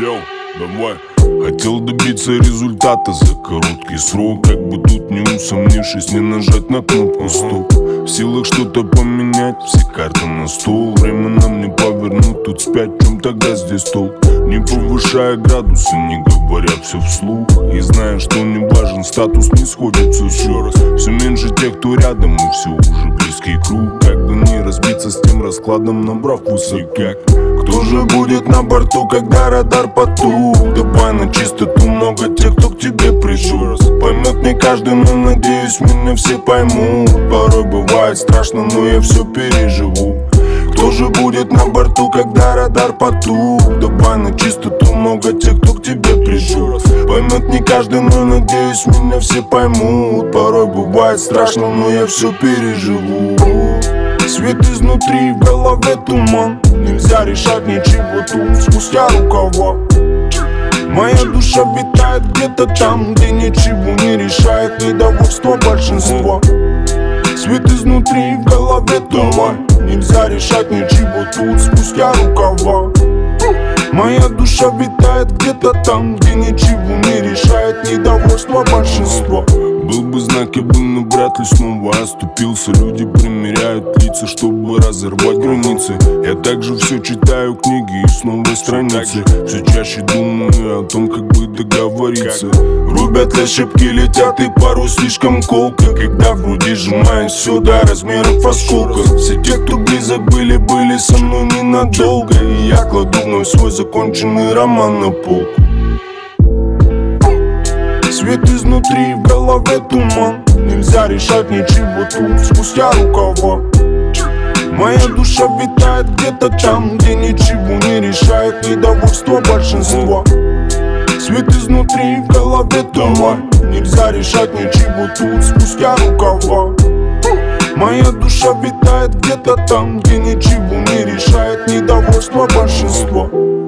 Йоу, давай. Хотел добиться результата за короткий срок, как бы тут не усомнившись, не нажать на кнопку стоп. В силах что-то поменять, все карты на стол. Время нам не повернуть, тут спять, в чем тогда здесь толк? Не повышая градусы, не говоря все вслух. И зная, что не важен статус, не сходится еще раз. Все меньше тех, кто рядом, и все уже близкий круг. Как бы не разбиться с тем раскладом, набрав высоко. Кто же будет на борту, когда радар потух? Давай на чистоту, много тех, кто к тебе пришел. Поймет не каждый, но надеюсь, меня все поймут. Порой бывает страшно, но я все переживу. Кто же будет на борту, когда радар потух? Давай на чистоту, много тех, кто к тебе пришел. Поймет не каждый, но надеюсь, меня все поймут. Порой бывает страшно, но я все переживу. Свет изнутри, в голове туман. Нельзя решать ничего тут спустя рукава. Моя душа витает где-то там, где ничего не решает недовольство большинства. Свет изнутри, в голове туман. Нельзя решать ничего тут спустя рукава. Моя душа витает где-то там, где ничего не решает недовольство большинства. Был бы знак, я бы, но вряд ли снова оступился. Люди примеряют лица, чтобы разорвать границы. Я также все читаю книги и с новой страницы. Все чаще думаю о том, как бы договориться. Рубят ошибки, летят и пару слишком колко. Когда в груди сжимает все до размеров осколков. Все те, кто близок были со мной ненадолго. И я кладу вновь свой законченный роман на полку. Свет изнутри, в голове туман. Нельзя решать ничего тут спустя рукава. Моя душа витает где-то там, где ничего не решает недовольство большинства. Свет изнутри, в голове туман. Нельзя решать ничего тут спустя рукава. Моя душа витает где-то там, где ничего не решает недовольство большинства.